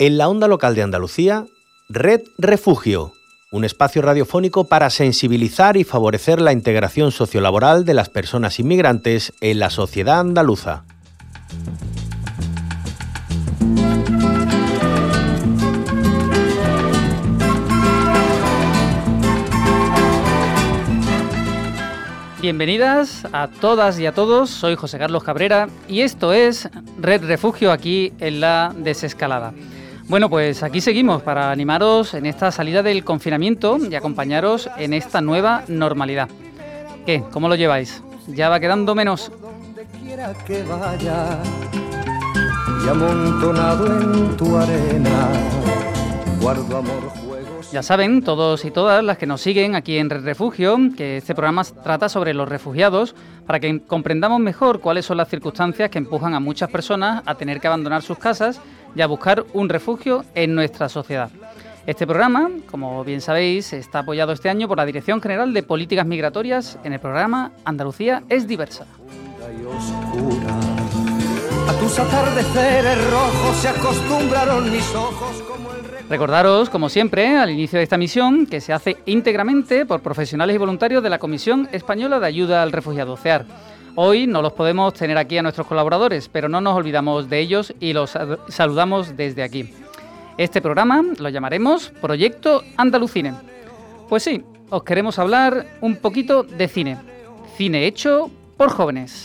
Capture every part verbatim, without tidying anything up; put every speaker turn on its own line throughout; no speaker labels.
En la onda local de Andalucía, Red Refugio, un espacio radiofónico para sensibilizar y favorecer la integración sociolaboral de las personas inmigrantes en la sociedad andaluza.
Bienvenidas a todas y a todos, soy José Carlos Cabrera y esto es Red Refugio aquí en La Desescalada. Bueno, pues aquí seguimos para animaros en esta salida del confinamiento y acompañaros en esta nueva normalidad. ¿Qué? ¿Cómo lo lleváis? ¿Ya va quedando menos?
Donde quiera que vaya, y amontonado en tu arena, guardo amor, juegos.
Ya saben, todos y todas las que nos siguen aquí en Red Refugio, que este programa trata sobre los refugiados para que comprendamos mejor cuáles son las circunstancias que empujan a muchas personas a tener que abandonar sus casas y a buscar un refugio en nuestra sociedad. Este programa, como bien sabéis, está apoyado este año por la Dirección General de Políticas Migratorias en el programa Andalucía es diversa.
Y oscura. A tus atardeceres rojos se acostumbraron mis ojos como el re...
Recordaros, como siempre, al inicio de esta misión, que se hace íntegramente por profesionales y voluntarios de la Comisión Española de Ayuda al Refugiado, C E A R. Hoy no los podemos tener aquí a nuestros colaboradores, pero no nos olvidamos de ellos y los saludamos desde aquí. Este programa lo llamaremos Proyecto Andalucine. Pues sí, os queremos hablar un poquito de cine. Cine hecho por jóvenes.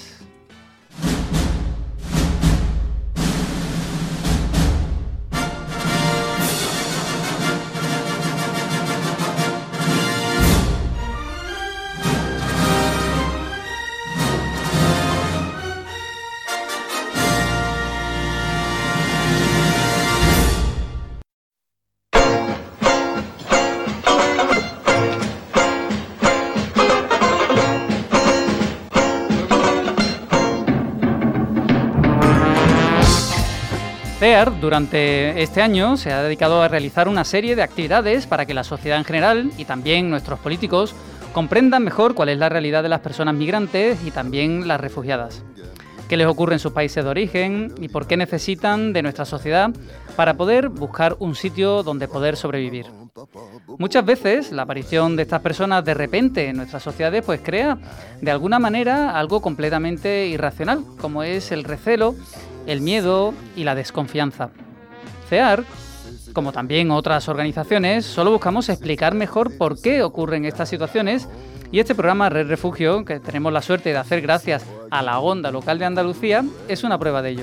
C E A R durante este año se ha dedicado a realizar una serie de actividades para que la sociedad en general y también nuestros políticos comprendan mejor cuál es la realidad de las personas migrantes y también las refugiadas. Qué les ocurre en sus países de origen y por qué necesitan de nuestra sociedad para poder buscar un sitio donde poder sobrevivir. Muchas veces la aparición de estas personas de repente en nuestras sociedades pues crea de alguna manera algo completamente irracional, como es el recelo, el miedo y la desconfianza. C E A R, como también otras organizaciones, solo buscamos explicar mejor por qué ocurren estas situaciones y este programa Red Refugio, que tenemos la suerte de hacer gracias a la onda local de Andalucía, es una prueba de ello.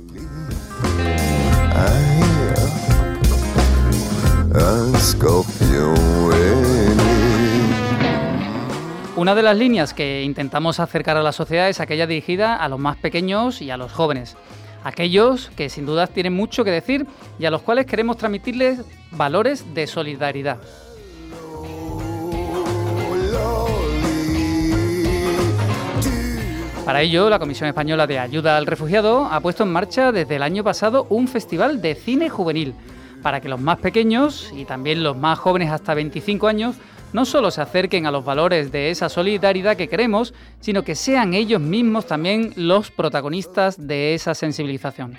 Una de las líneas que intentamos acercar a la sociedad es aquella dirigida a los más pequeños y a los jóvenes. Aquellos que sin dudas tienen mucho que decir y a los cuales queremos transmitirles valores de solidaridad. Para ello, la Comisión Española de Ayuda al Refugiado ha puesto en marcha desde el año pasado un festival de cine juvenil para que los más pequeños y también los más jóvenes hasta veinticinco años no solo se acerquen a los valores de esa solidaridad que queremos, sino que sean ellos mismos también los protagonistas de esa sensibilización.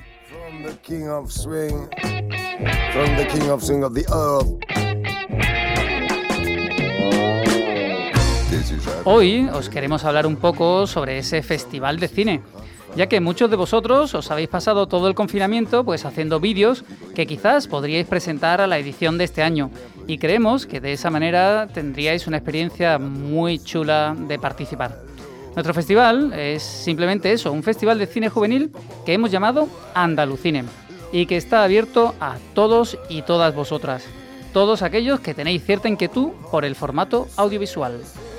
Hoy os queremos hablar un poco sobre ese festival de cine, ya que muchos de vosotros os habéis pasado todo el confinamiento pues haciendo vídeos que quizás podríais presentar a la edición de este año y creemos que de esa manera tendríais una experiencia muy chula de participar. Nuestro festival es simplemente eso, un festival de cine juvenil que hemos llamado Andalucine y que está abierto a todos y todas vosotras, todos aquellos que tenéis cierta inquietud por el formato audiovisual.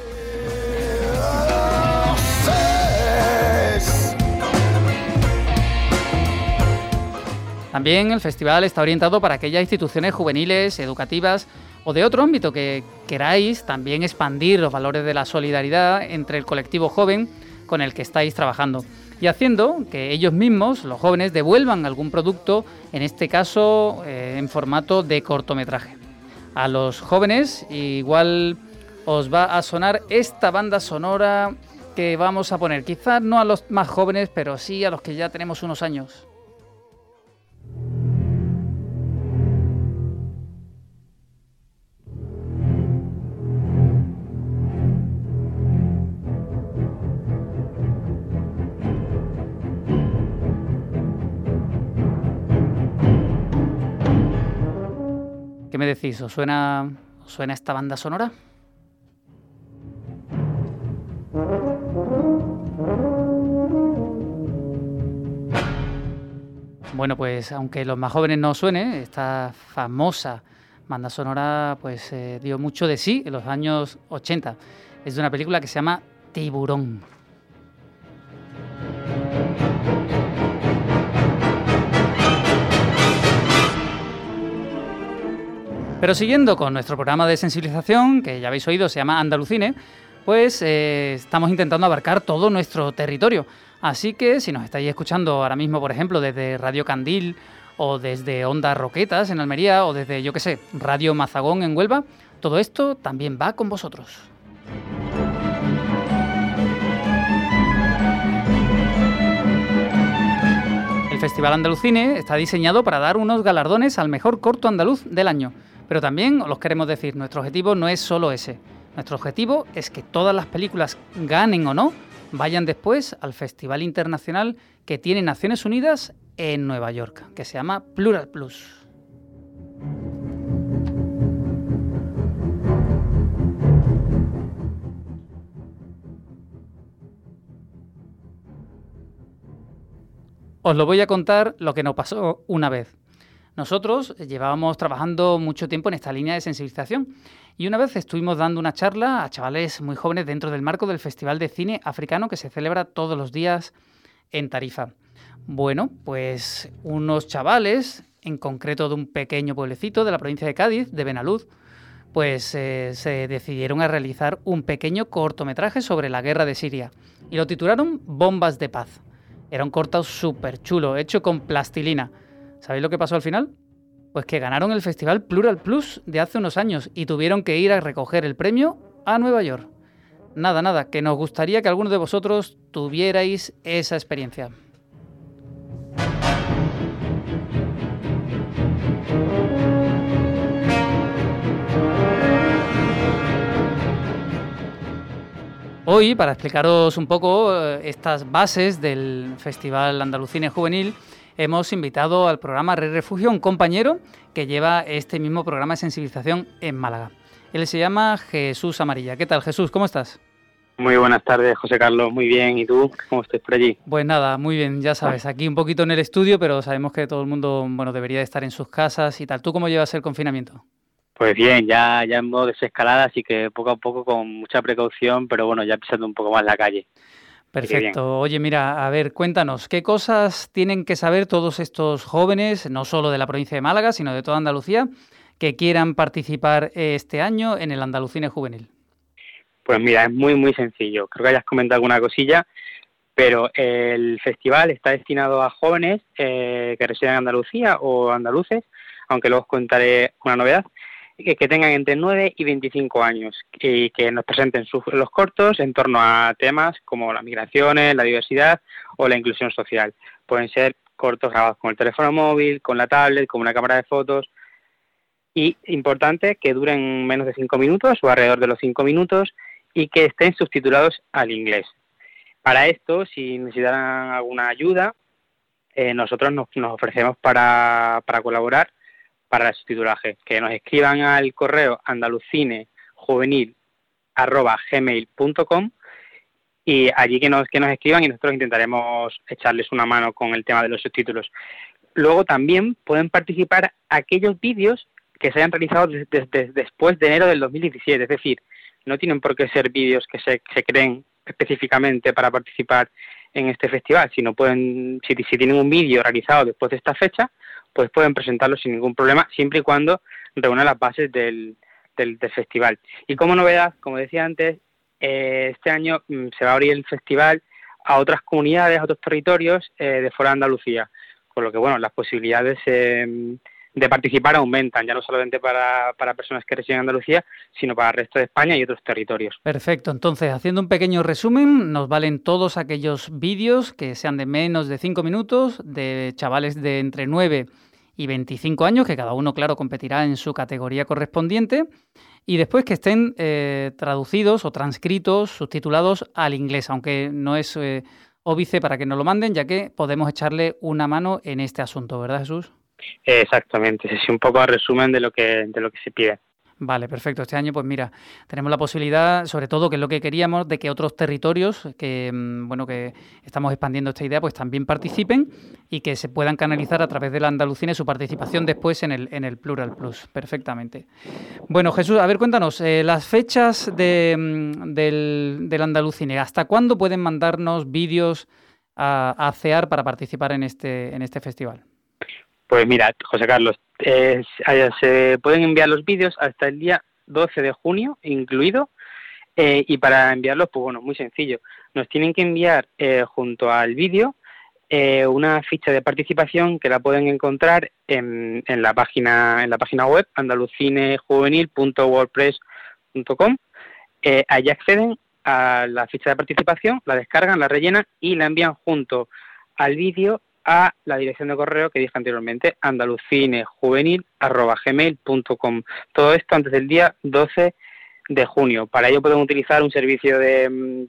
También el festival está orientado para aquellas instituciones juveniles, educativas o de otro ámbito que queráis también expandir los valores de la solidaridad entre el colectivo joven con el que estáis trabajando y haciendo que ellos mismos, los jóvenes, devuelvan algún producto, en este caso eh, en formato de cortometraje. A los jóvenes igual os va a sonar esta banda sonora que vamos a poner, quizás no a los más jóvenes, pero sí a los que ya tenemos unos años. me decís? ¿Os suena, os suena esta banda sonora? Bueno, pues aunque los más jóvenes no suene, esta famosa banda sonora pues eh, dio mucho de sí en los años ochenta. Es de una película que se llama Tiburón. Pero siguiendo con nuestro programa de sensibilización, que ya habéis oído, se llama Andalucine, pues eh, estamos intentando abarcar todo nuestro territorio. Así que si nos estáis escuchando ahora mismo, por ejemplo, desde Radio Candil o desde Onda Roquetas en Almería o desde, yo qué sé, Radio Mazagón en Huelva, todo esto también va con vosotros. El Festival Andalucine está diseñado para dar unos galardones al mejor corto andaluz del año. Pero también os los queremos decir, nuestro objetivo no es solo ese. Nuestro objetivo es que todas las películas, ganen o no, vayan después al Festival Internacional que tiene Naciones Unidas en Nueva York, que se llama Plural Plus. Os lo voy a contar lo que nos pasó una vez. Nosotros llevábamos trabajando mucho tiempo en esta línea de sensibilización y una vez estuvimos dando una charla a chavales muy jóvenes dentro del marco del Festival de Cine Africano que se celebra todos los días en Tarifa. Bueno, pues unos chavales, en concreto de un pequeño pueblecito de la provincia de Cádiz, de Benaluz, pues eh, se decidieron a realizar un pequeño cortometraje sobre la guerra de Siria y lo titularon Bombas de Paz. Era un corto súper chulo, hecho con plastilina. ¿Sabéis lo que pasó al final? Pues que ganaron el Festival Plural Plus de hace unos años y tuvieron que ir a recoger el premio a Nueva York. Nada, nada, que nos gustaría que alguno de vosotros tuvierais esa experiencia. Hoy, para explicaros un poco estas bases del Festival Andalucine Juvenil, hemos invitado al programa Red Refugio a un compañero que lleva este mismo programa de sensibilización en Málaga. Él se llama Jesús Amarilla. ¿Qué tal, Jesús? ¿Cómo estás?
Muy buenas tardes, José Carlos. Muy bien. ¿Y tú? ¿Cómo estás por allí?
Pues nada, muy bien. Ya sabes, aquí un poquito en el estudio, pero sabemos que todo el mundo, bueno, debería de estar en sus casas y tal. ¿Tú cómo llevas el confinamiento?
Pues bien, ya, ya en modo desescalada, así que poco a poco con mucha precaución, pero bueno, ya pisando un poco más la calle.
Perfecto. Oye, mira, a ver, cuéntanos, ¿qué cosas tienen que saber todos estos jóvenes, no solo de la provincia de Málaga, sino de toda Andalucía, que quieran participar este año en el Andalucine Juvenil?
Pues mira, es muy, muy sencillo. Creo que hayas comentado alguna cosilla, pero el festival está destinado a jóvenes eh, que residen en Andalucía o andaluces, aunque luego os contaré una novedad, que, que tengan entre nueve y veinticinco años y que nos presenten sus, los cortos en torno a temas como las migraciones, la diversidad o la inclusión social. Pueden ser cortos grabados con el teléfono móvil, con la tablet, con una cámara de fotos y, importante, que duren menos de cinco minutos o alrededor de los cinco minutos y que estén subtitulados al inglés. Para esto, si necesitan alguna ayuda, eh, nosotros nos, nos ofrecemos para, para colaborar para el subtitulaje, que nos escriban al correo andalucinejuvenil arroba gmail punto com y allí que nos, que nos escriban y nosotros intentaremos echarles una mano con el tema de los subtítulos. Luego también pueden participar aquellos vídeos que se hayan realizado desde, desde después de enero del dos mil diecisiete, es decir, no tienen por qué ser vídeos que se, se creen específicamente para participar en este festival, sino pueden, si, si tienen un vídeo realizado después de esta fecha, pues pueden presentarlo sin ningún problema, siempre y cuando reúnan las bases del, del, del festival. Y como novedad, como decía antes, eh, este año mm, se va a abrir el festival a otras comunidades, a otros territorios eh, de fuera de Andalucía, con lo que, bueno, las posibilidades eh, de participar aumentan, ya no solamente para, para personas que residen en Andalucía, sino para el resto de España y otros territorios.
Perfecto, entonces, haciendo un pequeño resumen, nos valen todos aquellos vídeos que sean de menos de cinco minutos, de chavales de entre nueve y veinticinco años, que cada uno, claro, competirá en su categoría correspondiente, y después que estén eh, traducidos o transcritos, subtitulados al inglés, aunque no es eh, óbice para que nos lo manden, ya que podemos echarle una mano en este asunto, ¿verdad, Jesús?
Exactamente, ese es un poco el resumen de lo que de lo que se pide.
Vale, perfecto. Este año, pues mira, tenemos la posibilidad, sobre todo, que es lo que queríamos, de que otros territorios que, bueno, que estamos expandiendo esta idea, pues también participen y que se puedan canalizar a través de la Andalucine su participación después en el en el Plural Plus, perfectamente. Bueno, Jesús, a ver, cuéntanos, eh, las fechas de, del, del Andalucine, ¿hasta cuándo pueden mandarnos vídeos a, a CEAR para participar en este en este festival?
Pues mira, José Carlos, eh, se pueden enviar los vídeos hasta el día doce de junio incluido, eh, y para enviarlos, pues bueno, muy sencillo. Nos tienen que enviar eh, junto al vídeo eh, una ficha de participación que la pueden encontrar en, en la página en la página web andalucinejuvenil punto wordpress punto com. Eh, allí acceden a la ficha de participación, la descargan, la rellenan y la envían junto al vídeo a la dirección de correo que dije anteriormente, andalucinejuvenil arroba gmail punto com. Todo esto antes del día doce de junio. Para ello pueden utilizar un servicio de,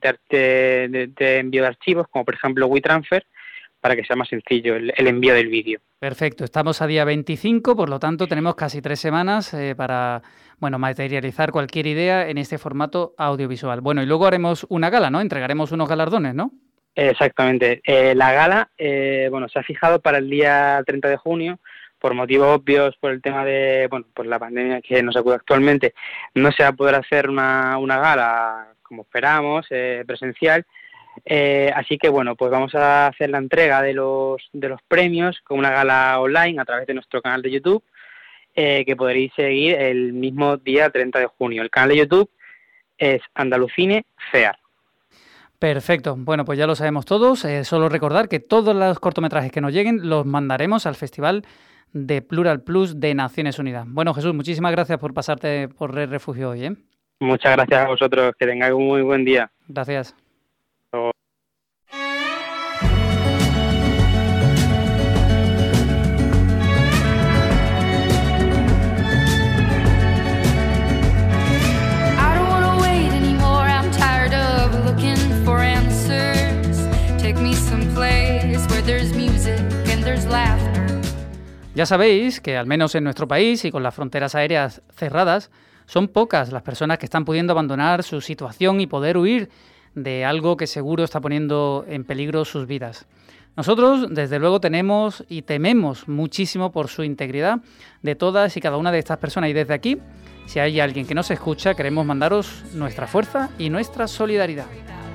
de, de, de envío de archivos, como por ejemplo WeTransfer, para que sea más sencillo el, el envío del vídeo.
Perfecto, estamos a día veinticinco, por lo tanto tenemos casi tres semanas eh, para bueno materializar cualquier idea en este formato audiovisual. Bueno, y luego haremos una gala, ¿no? Entregaremos unos galardones, ¿no?
Exactamente. Eh, la gala, eh, bueno, se ha fijado para el día treinta de junio, por motivos obvios, por el tema de, bueno, por la pandemia que nos acude actualmente. No se va a poder hacer una, una gala como esperamos, eh, presencial. Eh, así que, bueno, pues vamos a hacer la entrega de los, de los premios con una gala online a través de nuestro canal de YouTube, eh, que podréis seguir el mismo día treinta de junio. El canal de YouTube es Andalucine CEAR.
Perfecto. Bueno, pues ya lo sabemos todos. Eh, solo recordar que todos los cortometrajes que nos lleguen los mandaremos al Festival de Plural Plus de Naciones Unidas. Bueno, Jesús, muchísimas gracias por pasarte por Red Refugio hoy, ¿eh?
Muchas gracias a vosotros. Que tengáis un muy buen día.
Gracias.
Hasta
Ya sabéis que, al menos en nuestro país y con las fronteras aéreas cerradas, son pocas las personas que están pudiendo abandonar su situación y poder huir de algo que seguro está poniendo en peligro sus vidas. Nosotros, desde luego, tenemos y tememos muchísimo por su integridad de todas y cada una de estas personas. Y desde aquí, si hay alguien que nos escucha, queremos mandaros nuestra fuerza y nuestra solidaridad.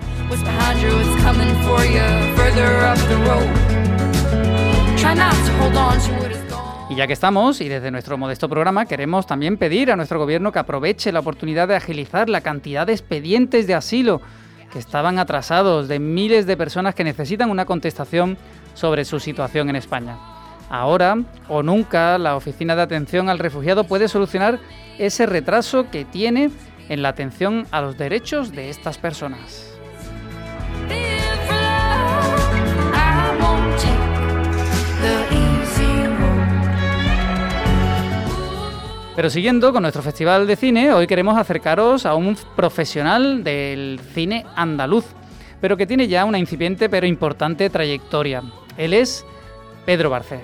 Y ya que estamos, y desde nuestro modesto programa, queremos también pedir a nuestro gobierno que aproveche la oportunidad de agilizar la cantidad de expedientes de asilo que estaban atrasados, de miles de personas que necesitan una contestación sobre su situación en España. Ahora o nunca, la Oficina de Atención al Refugiado puede solucionar ese retraso que tiene en la atención a los derechos de estas personas. Pero siguiendo con nuestro festival de cine, hoy queremos acercaros a un profesional del cine andaluz, pero que tiene ya una incipiente pero importante trayectoria. Él es Pedro Barce.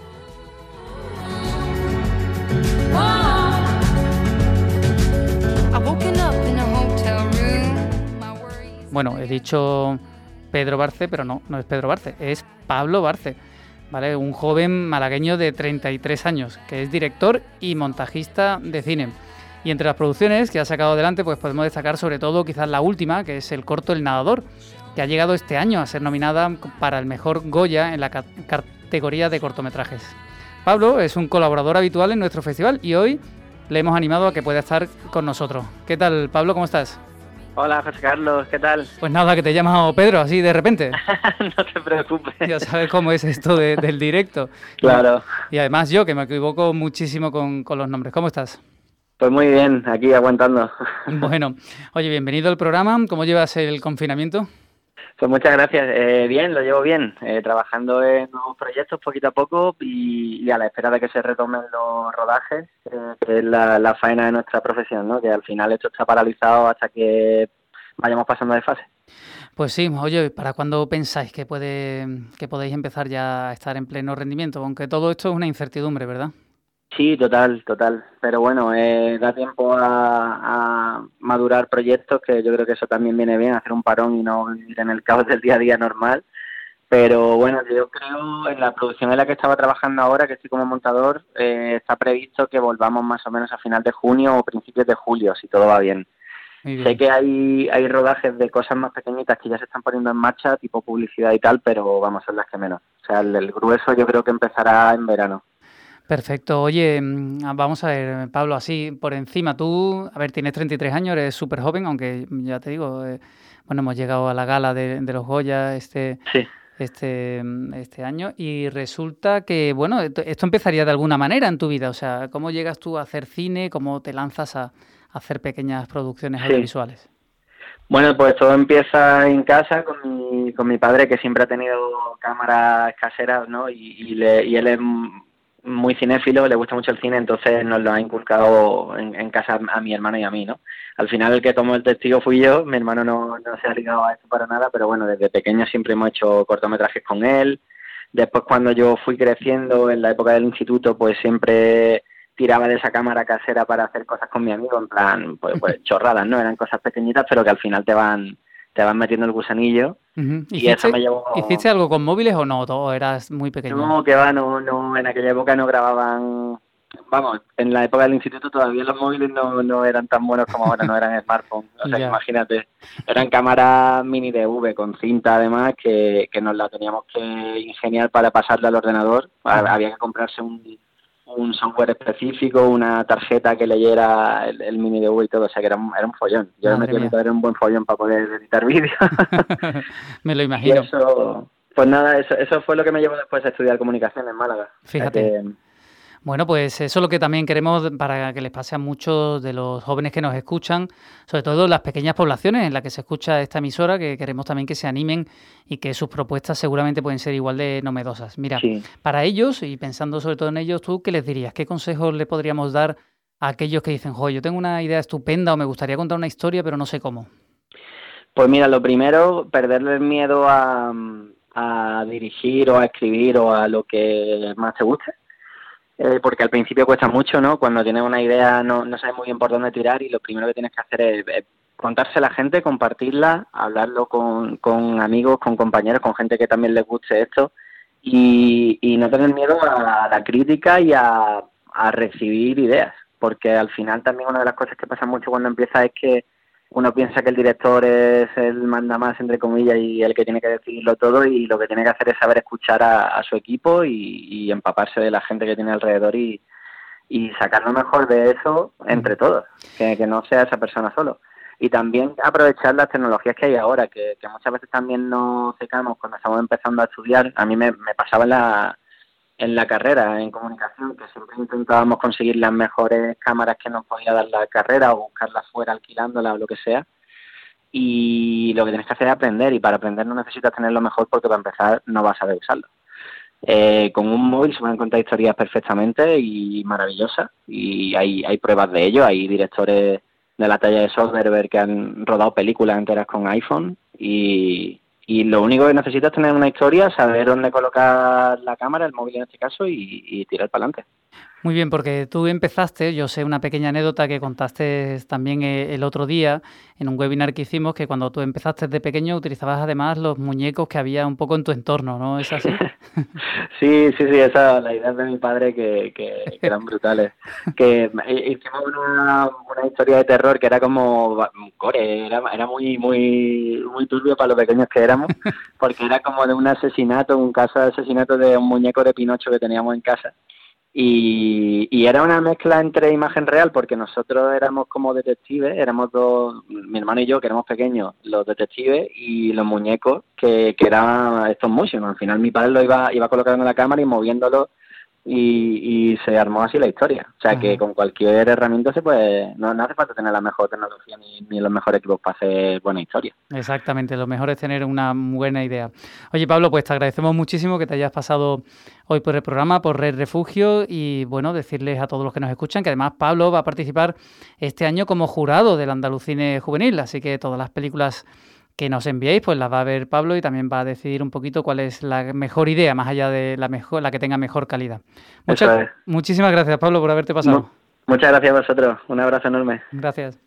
Bueno, he dicho Pedro Barce, pero no, no es Pedro Barce, es Pablo Barce. ¿Vale? Un joven malagueño de treinta y tres años, que es director y montajista de cine. Y entre las producciones que ha sacado adelante, pues podemos destacar sobre todo quizás la última, que es el corto El Nadador, que ha llegado este año a ser nominada para el mejor Goya en la ca- categoría de cortometrajes. Pablo es un colaborador habitual en nuestro festival y hoy le hemos animado a que pueda estar con nosotros. ¿Qué tal, Pablo? ¿Cómo estás?
Hola, José Carlos, ¿qué tal?
Pues nada, que te he llamado Pedro, así de repente.
No te preocupes.
Ya sabes cómo es esto de, del directo.
Claro.
Y además yo, que me equivoco muchísimo con, con los nombres. ¿Cómo estás?
Pues muy bien, aquí aguantando.
Bueno, oye, bienvenido al programa. ¿Cómo llevas el confinamiento?
Pues muchas gracias. Eh, bien, lo llevo bien. Eh, trabajando en nuevos proyectos poquito a poco y, y a la espera de que se retomen los rodajes, eh, que es la, la faena de nuestra profesión, ¿no? Que al final esto está paralizado hasta que vayamos pasando de fase.
Pues sí, oye, ¿para cuándo pensáis que puede que podéis empezar ya a estar en pleno rendimiento? Aunque todo esto es una incertidumbre, ¿verdad?
Sí, total, total. Pero bueno, eh, da tiempo a, a madurar proyectos, que yo creo que eso también viene bien, hacer un parón y no vivir en el caos del día a día normal. Pero bueno, yo creo en la producción en la que estaba trabajando ahora, que estoy como montador, eh, está previsto que volvamos más o menos a final de junio o principios de julio, si todo va bien. bien. Sé que hay hay rodajes de cosas más pequeñitas que ya se están poniendo en marcha, tipo publicidad y tal, pero vamos, son las que menos. O sea, el, el grueso yo creo que empezará en verano.
Perfecto. Oye, vamos a ver, Pablo, así por encima, tú, a ver, tienes treinta y tres años, eres súper joven, aunque ya te digo, eh, bueno, hemos llegado a la gala de, de los Goya este, sí. este, este año y resulta que, bueno, esto, esto empezaría de alguna manera en tu vida, o sea, ¿cómo llegas tú a hacer cine? ¿Cómo te lanzas a, a hacer pequeñas producciones sí. audiovisuales?
Bueno, pues todo empieza en casa con mi, con mi padre, que siempre ha tenido cámaras caseras, ¿no? Y, y, le, y él es muy cinéfilo, le gusta mucho el cine, entonces nos lo ha inculcado en, en casa a mi hermano y a mí, ¿no? Al final el que tomó el testigo fui yo, mi hermano no, no se ha ligado a esto para nada, pero bueno, desde pequeño siempre hemos hecho cortometrajes con él. Después cuando yo fui creciendo en la época del instituto, pues siempre tiraba de esa cámara casera para hacer cosas con mi amigo, en plan, pues, pues chorradas, ¿no? Eran cosas pequeñitas, pero que al final te van te van metiendo el gusanillo.
Uh-huh.
Y
¿Hiciste,
eso me llevó...
¿Hiciste algo con móviles o no? ¿O eras muy pequeño?
No, que va, no, no, en aquella época no grababan... Vamos, en la época del instituto todavía los móviles no, no eran tan buenos como ahora, no eran smartphones. O sea, imagínate, eran cámaras mini D V con cinta además que, que nos la teníamos que ingeniar para pasarla al ordenador. Uh-huh. Había que comprarse un... un software específico, una tarjeta que leyera el, el mini D V y todo, o sea que era un, era un follón. Yo me metí a meter un buen follón para poder editar vídeos.
Me lo imagino.
Y eso, pues nada, eso, eso fue lo que me llevó después a estudiar comunicación en Málaga.
Fíjate.
O sea que,
bueno, pues eso es lo que también queremos para que les pase a muchos de los jóvenes que nos escuchan, sobre todo en las pequeñas poblaciones en las que se escucha esta emisora, que queremos también que se animen y que sus propuestas seguramente pueden ser igual de novedosas. Mira, sí. Para ellos, y pensando sobre todo en ellos, ¿tú qué les dirías? ¿Qué consejos le podríamos dar a aquellos que dicen, jo, yo tengo una idea estupenda o me gustaría contar una historia, pero no sé cómo?
Pues mira, lo primero, perderle el miedo a, a dirigir o a escribir o a lo que más te guste. Eh, porque al principio cuesta mucho, ¿no? Cuando tienes una idea no, no sabes muy bien por dónde tirar y lo primero que tienes que hacer es, es contársela a la gente, compartirla, hablarlo con, con amigos, con compañeros, con gente que también les guste esto y, y no tener miedo a la crítica y a, a recibir ideas, porque al final también una de las cosas que pasa mucho cuando empieza es que uno piensa que el director es el manda más, entre comillas, y el que tiene que decidirlo todo y lo que tiene que hacer es saber escuchar a, a su equipo y, y empaparse de la gente que tiene alrededor y, y sacar lo mejor de eso entre todos, que, que no sea esa persona solo. Y también aprovechar las tecnologías que hay ahora, que, que muchas veces también nos secamos cuando estamos empezando a estudiar. A mí me, me pasaba en la... en la carrera, en comunicación, que siempre intentábamos conseguir las mejores cámaras que nos podía dar la carrera o buscarlas fuera alquilándolas o lo que sea. Y lo que tienes que hacer es aprender, y para aprender no necesitas tener lo mejor porque para empezar no vas a saber usarlo. Eh, con un móvil se pueden contar historias perfectamente y maravillosas, y hay, hay pruebas de ello. Hay directores de la talla de Soderbergh que han rodado películas enteras con iPhone y... Y lo único que necesitas es tener una historia, saber dónde colocar la cámara, el móvil en este caso, y, y tirar para adelante.
Muy bien, porque tú empezaste, yo sé una pequeña anécdota que contaste también el otro día en un webinar que hicimos, que cuando tú empezaste de pequeño utilizabas además los muñecos que había un poco en tu entorno, ¿no? ¿Es así?
Sí, sí, sí, esa la idea de mi padre que, que, que eran brutales. Que hicimos una, una historia de terror que era como gore, era, era muy, muy, muy turbio para los pequeños que éramos, porque era como de un asesinato, un caso de asesinato de un muñeco de Pinocho que teníamos en casa. Y, y era una mezcla entre imagen real, porque nosotros éramos como detectives, éramos dos, mi hermano y yo, que éramos pequeños, los detectives, y los muñecos, que, que eran estos motion. Al final mi padre lo iba, iba colocando en la cámara y moviéndolo, y, y se armó así la historia. O sea, uh-huh. que con cualquier herramienta se puede, no, no hace falta tener la mejor tecnología ni, ni los mejores equipos para hacer buena historia.
Exactamente, lo mejor es tener una buena idea. Oye, Pablo, pues te agradecemos muchísimo que te hayas pasado hoy por el programa, por Red Refugio, y bueno, decirles a todos los que nos escuchan que además Pablo va a participar este año como jurado del Andalucine Juvenil, así que todas las películas que nos enviéis, pues las va a ver Pablo y también va a decidir un poquito cuál es la mejor idea, más allá de la mejor, la que tenga mejor calidad. Muchas, es. Muchísimas gracias, Pablo, por haberte pasado.
No, muchas gracias a vosotros. Un abrazo enorme.
Gracias.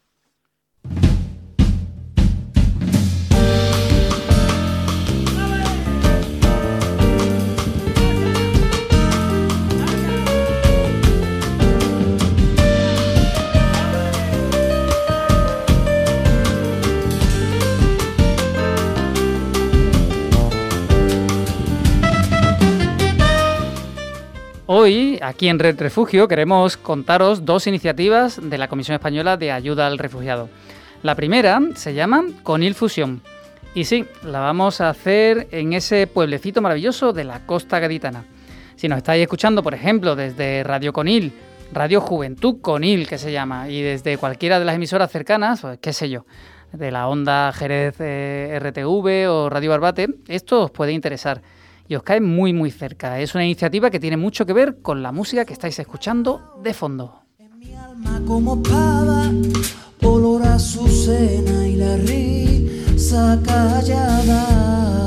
Hoy, aquí en Red Refugio, queremos contaros dos iniciativas de la Comisión Española de Ayuda al Refugiado. La primera se llama Conil Fusión. Y sí, la vamos a hacer en ese pueblecito maravilloso de la costa gaditana. Si nos estáis escuchando, por ejemplo, desde Radio Conil, Radio Juventud Conil, que se llama, y desde cualquiera de las emisoras cercanas, pues qué sé yo, de la Onda Jerez eh, R T V o Radio Barbate, esto os puede interesar. Y os cae muy muy cerca. Es una iniciativa que tiene mucho que ver con la música que estáis escuchando de fondo.
En mi alma como pava, olor a azucena y la risa callada.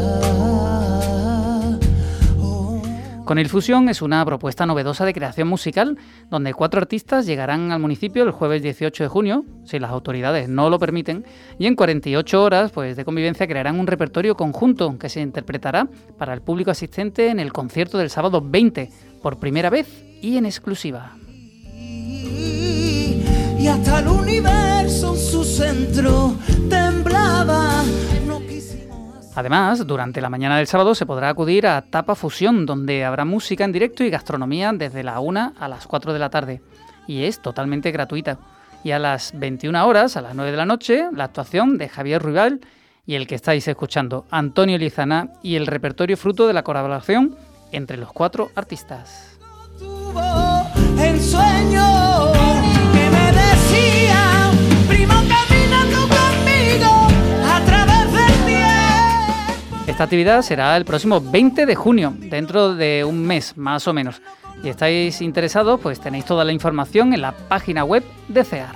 Conil Fusión es una propuesta novedosa de creación musical donde cuatro artistas llegarán al municipio el jueves dieciocho de junio, si las autoridades no lo permiten, y en cuarenta y ocho horas pues, de convivencia crearán un repertorio conjunto que se interpretará para el público asistente en el concierto del sábado veinte, por primera vez y en exclusiva.
Y hasta el universo en su centro temblaba. No quisimos...
Además, durante la mañana del sábado se podrá acudir a Tapa Fusión, donde habrá música en directo y gastronomía desde la una a las cuatro de la tarde. Y es totalmente gratuita. Y a las veintiuna horas, a las nueve de la noche, la actuación de Javier Ruibal y el que estáis escuchando, Antonio Lizana, y el repertorio fruto de la colaboración entre los cuatro artistas.
Tuvo el sueño que me decía, primo, caminando conmigo a través del tiempo.
Esta actividad será el próximo veinte de junio, dentro de un mes más o menos. Si estáis interesados, pues tenéis toda la información en la página web de CEAR.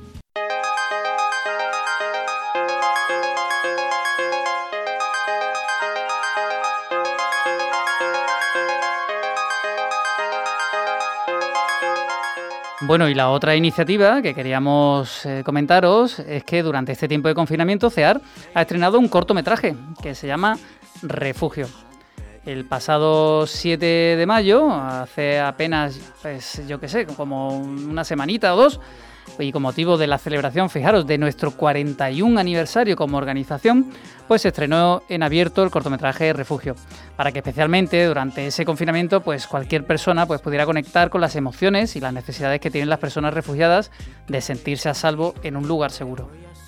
Bueno, y la otra iniciativa que queríamos eh, comentaros es que durante este tiempo de confinamiento CEAR ha estrenado un cortometraje que se llama Refugio. El pasado siete de mayo, hace apenas, pues yo qué sé, como una semanita o dos, y con motivo de la celebración, fijaros, de nuestro cuarenta y un aniversario como organización, pues se estrenó en abierto el cortometraje Refugio, para que especialmente durante ese confinamiento, pues cualquier persona pues pudiera conectar con las emociones y las necesidades que tienen las personas refugiadas de sentirse a salvo en un lugar seguro.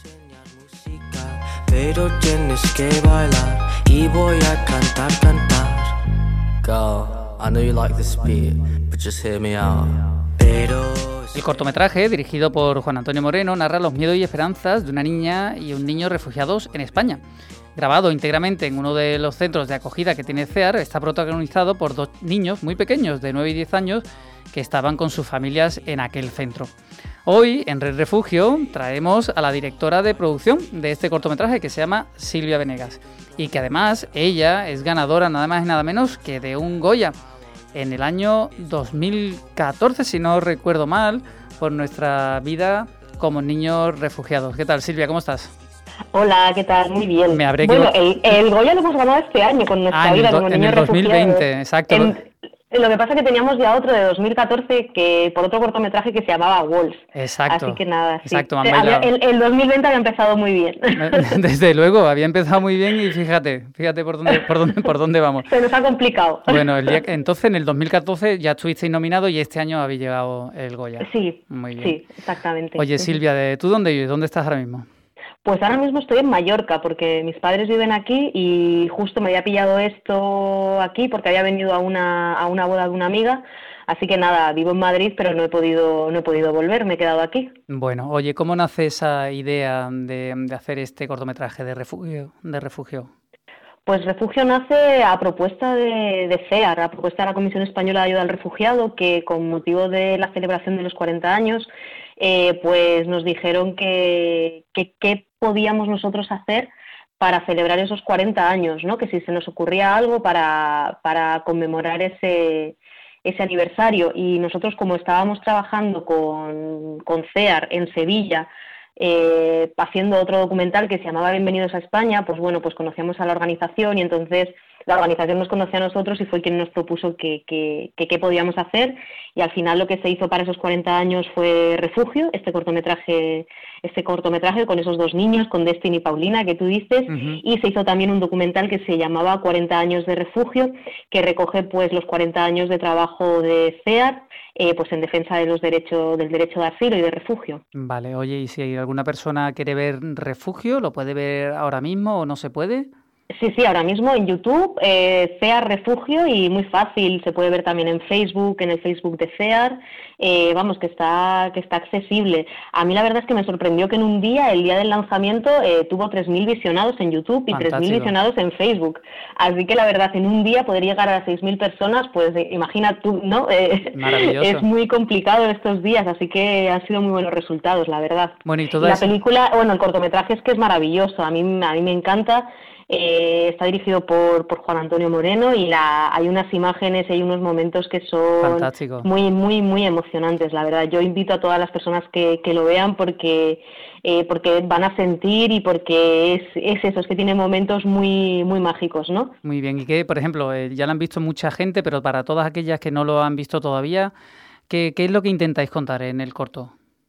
Pero tienes que bailar y voy a cantar, cantar. Girl, I know you like this beat, but just hear me out. Pero
el cortometraje, dirigido por Juan Antonio Moreno, narra los miedos y esperanzas de una niña y un niño refugiados en España. Grabado íntegramente en uno de los centros de acogida que tiene CEAR, está protagonizado por dos niños muy pequeños, de nueve y diez años, que estaban con sus familias en aquel centro. Hoy, en Red Refugio, traemos a la directora de producción de este cortometraje, que se llama Silvia Venegas, y que además ella es ganadora nada más y nada menos que de un Goya en el año dos mil catorce, si no recuerdo mal, por nuestra vida como niños refugiados. ¿Qué tal, Silvia? ¿Cómo estás?
Hola, ¿qué tal? Muy bien.
Me habré
bueno, el, el Goya lo hemos ganado este año con nuestra
ah,
vida
do,
como niños
refugiados. En el dos mil veinte,
refugiados.
exacto.
En, Lo que pasa es que teníamos ya otro de dos mil catorce que por otro cortometraje que se llamaba Walls.
Exacto.
Así que nada, sí.
Exacto,
había, el, el dos mil veinte había empezado muy bien.
Desde luego, había empezado muy bien y fíjate, fíjate por dónde, por dónde, por dónde vamos.
Se nos ha complicado.
Bueno, el día, entonces en el dos mil catorce ya estuvisteis nominado y este año habéis llegado el Goya.
Sí,
muy bien.
Sí, exactamente.
Oye, Silvia, ¿tú dónde vives? ¿Dónde estás ahora mismo?
Pues ahora mismo estoy en Mallorca porque mis padres viven aquí y justo me había pillado esto aquí porque había venido a una, a una boda de una amiga. Así que nada, vivo en Madrid, pero no he podido no he podido volver, me he quedado aquí.
Bueno, oye, ¿cómo nace esa idea de, de hacer este cortometraje de refugio, de refugio?
Pues Refugio nace a propuesta de, de CEAR, a propuesta de la Comisión Española de Ayuda al Refugiado, que con motivo de la celebración de los cuarenta años, eh, pues nos dijeron que, que, que podíamos nosotros hacer para celebrar esos cuarenta años, ¿no? Que si se nos ocurría algo para, para conmemorar ese, ese aniversario. Y nosotros, como estábamos trabajando con, con CEAR en Sevilla, eh, haciendo otro documental que se llamaba Bienvenidos a España, pues bueno, pues conocíamos a la organización y entonces la organización nos conoció a nosotros y fue quien nos propuso que qué que, que podíamos hacer, y al final lo que se hizo para esos cuarenta años fue Refugio, este cortometraje este cortometraje con esos dos niños, con Destiny y Paulina, que tú dices, uh-huh. y se hizo también un documental que se llamaba cuarenta años de Refugio, que recoge pues los cuarenta años de trabajo de CEAR, eh, pues en defensa de los derechos, del derecho de asilo y de refugio.
Vale, oye, ¿y si alguna persona quiere ver Refugio, lo puede ver ahora mismo o no se puede?
Sí, sí, ahora mismo en YouTube, eh, CEAR Refugio, y muy fácil, se puede ver también en Facebook, en el Facebook de CEAR, eh, vamos, que está que está accesible. A mí la verdad es que me sorprendió que en un día, el día del lanzamiento, eh, tuvo tres mil visionados en YouTube y Fantástico. tres mil visionados en Facebook. Así que la verdad, en un día poder llegar a las seis mil personas, pues eh, imagina tú, ¿no? Eh,
Maravilloso.
Es muy complicado estos días, así que han sido muy buenos resultados, la verdad.
Bueno, y
y
toda
la
esa...
película, bueno, el cortometraje es que es maravilloso, a mí, a mí me encanta. Eh, está dirigido por, por Juan Antonio Moreno y la, hay unas imágenes y hay unos momentos que son
Fantástico.
muy muy muy emocionantes, la verdad. Yo invito a todas las personas que, que lo vean porque eh, porque van a sentir y porque es, es eso, es que tiene momentos muy muy mágicos, ¿no?
Muy bien, y que, por ejemplo, eh, ya lo han visto mucha gente, pero para todas aquellas que no lo han visto todavía, ¿qué, qué es lo que intentáis contar en el corto?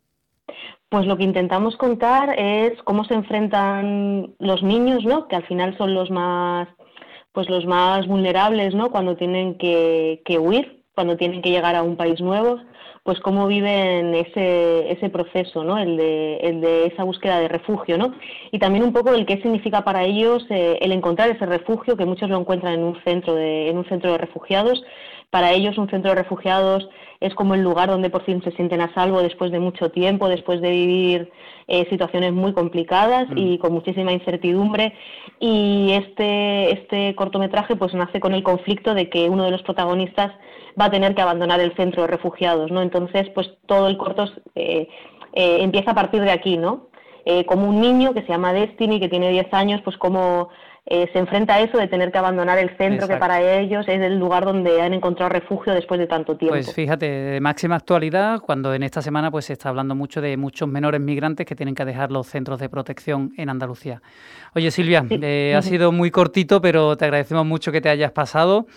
Pues lo que intentamos contar es cómo se enfrentan los niños, ¿no? Que al final son los más, pues los más vulnerables, ¿no? Cuando tienen que, que huir, cuando tienen que llegar a un país nuevo, pues cómo viven ese ese proceso, ¿no? El de el de esa búsqueda de refugio, ¿no? Y también un poco el qué significa para ellos eh, el encontrar ese refugio, que muchos lo encuentran en un centro de en un centro de refugiados. Para ellos un centro de refugiados es como el lugar donde por fin se sienten a salvo después de mucho tiempo, después de vivir eh, situaciones muy complicadas mm. y con muchísima incertidumbre. Y este, este cortometraje pues nace con el conflicto de que uno de los protagonistas va a tener que abandonar el centro de refugiados, ¿no? Entonces, pues todo el corto eh, eh, empieza a partir de aquí, ¿no? Eh, como un niño que se llama Destiny, que tiene diez años, pues como eh, se enfrenta a eso de tener que abandonar el centro, Exacto. que para ellos es el lugar donde han encontrado refugio después de tanto tiempo.
Pues fíjate, de máxima actualidad, cuando en esta semana pues se está hablando mucho de muchos menores migrantes que tienen que dejar los centros de protección en Andalucía. Oye, Silvia, sí. eh, ha sido muy cortito, pero te agradecemos mucho que te hayas pasado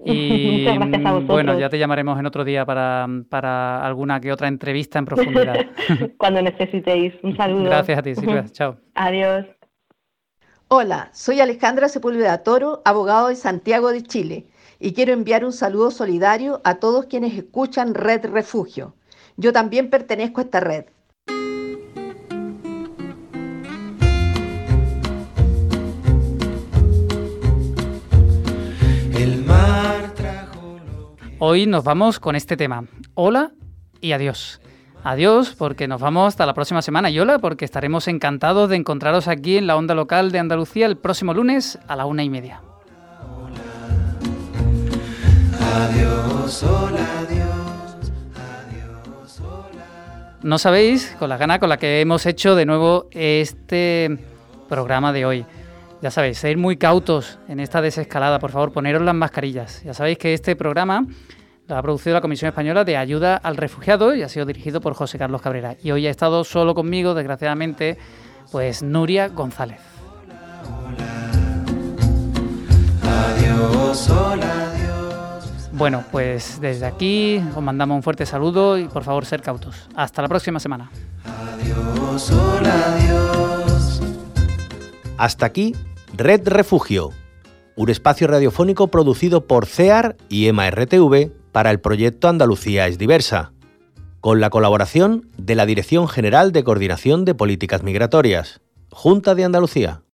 y
Muchas gracias a vosotros.
Bueno, ya te llamaremos en otro día para, para alguna que otra entrevista en profundidad.
Cuando necesitéis. Un saludo.
Gracias a ti, Silvia. Chao.
Adiós.
Hola, soy Alejandra Sepúlveda Toro, abogado de Santiago de Chile, y quiero enviar un saludo solidario a todos quienes escuchan Red Refugio. Yo también pertenezco a esta red.
El mar trajo... Hoy nos vamos con este tema. Hola y adiós. Adiós, porque nos vamos hasta la próxima semana. Y hola, porque estaremos encantados de encontraros aquí en la onda local de Andalucía el próximo lunes a la una y media.
Adiós, hola, adiós, adiós, hola.
No sabéis con la gana con la que hemos hecho de nuevo este programa de hoy. Ya sabéis, ser muy cautos en esta desescalada. Por favor, poneros las mascarillas. Ya sabéis que este programa lo ha producido la Comisión Española de Ayuda al Refugiado y ha sido dirigido por José Carlos Cabrera. Y hoy ha estado solo conmigo, desgraciadamente, pues Nuria González.
Adiós, hola, adiós.
Bueno, pues desde aquí os mandamos un fuerte saludo y por favor ser cautos. Hasta la próxima semana.
Adiós, hola, adiós.
Hasta aquí, Red Refugio, un espacio radiofónico producido por CEAR y EMA R T V para el proyecto Andalucía es diversa, con la colaboración de la Dirección General de Coordinación de Políticas Migratorias, Junta de Andalucía.